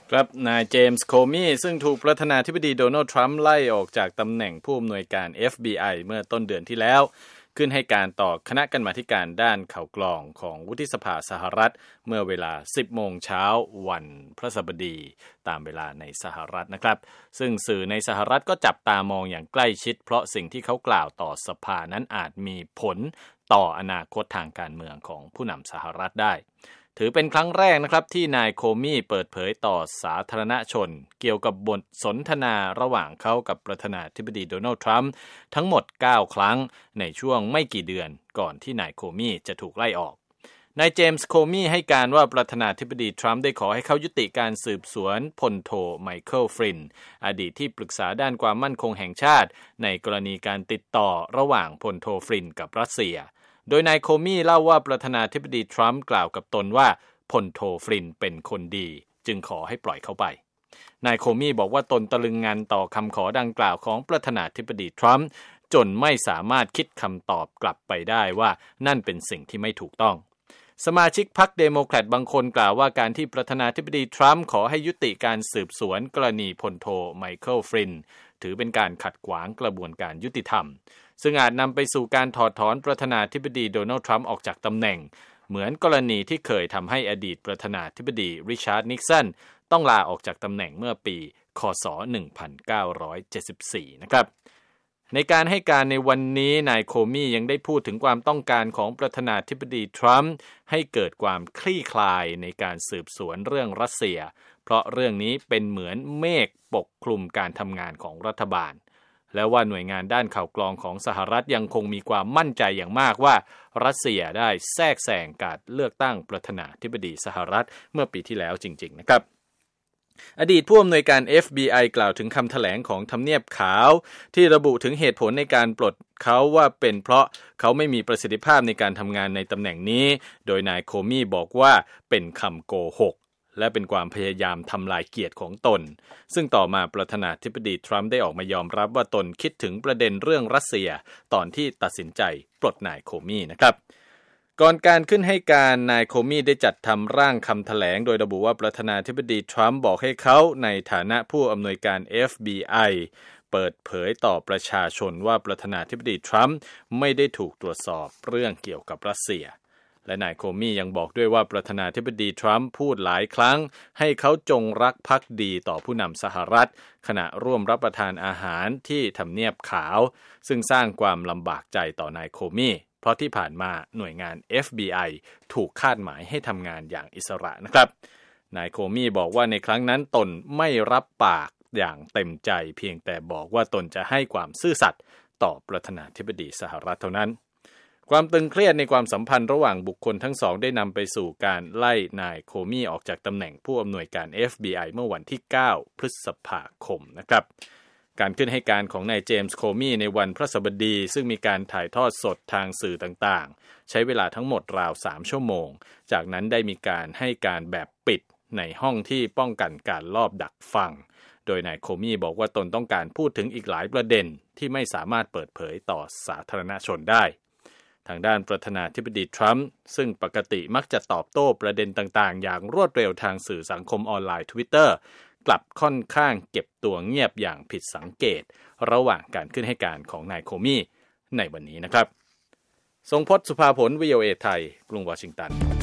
ครับนายเจมส์โคมีซึ่งถูกประธานาธิบดีโดนัลด์ทรัมป์ไล่ออกจากตำแหน่งผู้อำนวยการ FBI เมื่อต้นเดือนที่แล้วขึ้นให้การต่อคณะกรรมาธิการด้านข่าวกรองของวุฒิสภาสหรัฐเมื่อเวลา 10 โมงเช้าวันพฤหัสบดีตามเวลาในสหรัฐนะครับซึ่งสื่อในสหรัฐก็จับตามองอย่างใกล้ชิดเพราะสิ่งที่เขากล่าวต่อสภานั้นอาจมีผลต่ออนาคตทางการเมืองของผู้นำสหรัฐได้ถือเป็นครั้งแรกนะครับที่นายโคมีเปิดเผยต่อสาธารณชนเกี่ยวกับบทสนทนาระหว่างเขากับประธานาธิบดีโดนัลด์ทรัมป์ทั้งหมด9ครั้งในช่วงไม่กี่เดือนก่อนที่นายโคมีจะถูกไล่ออกนายเจมส์โคมีให้การว่าประธานาธิบดีทรัมป์ได้ขอให้เขายุติการสืบสวนพลโทไมเคิลฟรินอดีตที่ปรึกษาด้านความมั่นคงแห่งชาติในกรณีการติดต่อระหว่างพลโทฟรินกับรัสเซียโดยนายโคมีเล่าว่าประธานาธิบดีทรัมป์กล่าวกับตนว่าพลโทฟรินเป็นคนดีจึงขอให้ปล่อยเขาไปนายโคมีบอกว่าตนตะลึงงันต่อคำขอดังกล่าวของประธานาธิบดีทรัมป์จนไม่สามารถคิดคำตอบกลับไปได้ว่านั่นเป็นสิ่งที่ไม่ถูกต้องสมาชิกพรรคเดโมแครตบางคนกล่าวว่าการที่ประธานาธิบดีทรัมป์ขอให้ยุติการสืบสวนกรณีพลโทไมเคิลฟรินถือเป็นการขัดขวางกระบวนการยุติธรรมซึ่งอาจนำไปสู่การถอดถอนประธานาธิบดีโดนัลด์ทรัมป์ออกจากตำแหน่งเหมือนกรณีที่เคยทำให้อดีตประธานาธิบดีริชาร์ดนิกสันต้องลาออกจากตำแหน่งเมื่อปีค.ศ. 1974นะครับในการให้การในวันนี้นายโคมียังได้พูดถึงความต้องการของประธานาธิบดีทรัมป์ให้เกิดความคลี่คลายในการสืบสวนเรื่องรัสเซียเพราะเรื่องนี้เป็นเหมือนเมฆปกคลุมการทำงานของรัฐบาลและว่าหน่วยงานด้านข่าวกรองของสหรัฐยังคงมีความมั่นใจอย่างมากว่ารัสเซียได้แทรกแซงการเลือกตั้งประธานาธิบดีสหรัฐเมื่อปีที่แล้วจริงๆนะครับอดีตผู้อำนวยการ FBI กล่าวถึงคำแถลงของทำเนียบขาวที่ระบุถึงเหตุผลในการปลดเขาว่าเป็นเพราะเขาไม่มีประสิทธิภาพในการทำงานในตำแหน่งนี้โดยนายโคมีบอกว่าเป็นคำโกหกและเป็นความพยายามทำลายเกียรติของตนซึ่งต่อมาประธานาธิบดีทรัมป์ได้ออกมายอมรับว่าตนคิดถึงประเด็นเรื่องรัสเซียตอนที่ตัดสินใจปลดนายโคมีนะครับก่อนการขึ้นให้การนายโคมีได้จัดทำร่างคำแถลงโดยระบุว่าประธานาธิบดีทรัมป์บอกให้เขาในฐานะผู้อำนวยการ FBI เปิดเผยต่อประชาชนว่าประธานาธิบดีทรัมป์ไม่ได้ถูกตรวจสอบเรื่องเกี่ยวกับรัสเซียและนายโคมียังบอกด้วยว่าประธานาธิบดีทรัมป์พูดหลายครั้งให้เขาจงรักภักดีต่อผู้นำสหรัฐขณะร่วมรับประทานอาหารที่ทำเนียบขาวซึ่งสร้างความลำบากใจต่อนายโคมีเพราะที่ผ่านมาหน่วยงาน FBI ถูกคาดหมายให้ทำงานอย่างอิสระนะครับนายโคมีบอกว่าในครั้งนั้นตนไม่รับปากอย่างเต็มใจเพียงแต่บอกว่าตนจะให้ความซื่อสัตย์ต่อประธานาธิบดีสหรัฐเท่านั้นความตึงเครียดในความสัมพันธ์ระหว่างบุคคลทั้งสองได้นำไปสู่การไล่นายโคมีออกจากตำแหน่งผู้อำนวยการ FBI เมื่อวันที่ 9 พฤษภาคมนะครับการขึ้นให้การของนายเจมส์โคมีในวันพฤหัสบดีซึ่งมีการถ่ายทอดสดทางสื่อต่างๆใช้เวลาทั้งหมดราว3ชั่วโมงจากนั้นได้มีการให้การแบบปิดในห้องที่ป้องกันการลอบดักฟังโดยนายโคมีบอกว่าตนต้องการพูดถึงอีกหลายประเด็นที่ไม่สามารถเปิดเผยต่อสาธารณชนได้ทางด้านประธานาธิบดีทรัมป์ซึ่งปกติมักจะตอบโต้ประเด็นต่างๆอย่างรวดเร็วทางสื่อสังคมออนไลน์ Twitter กลับค่อนข้างเก็บตัวเงียบอย่างผิดสังเกตระหว่างการขึ้นให้การของนายโคมีในวันนี้นะครับทรงพจน์ สุภาผล VOA ไทยกรุงวอชิงตัน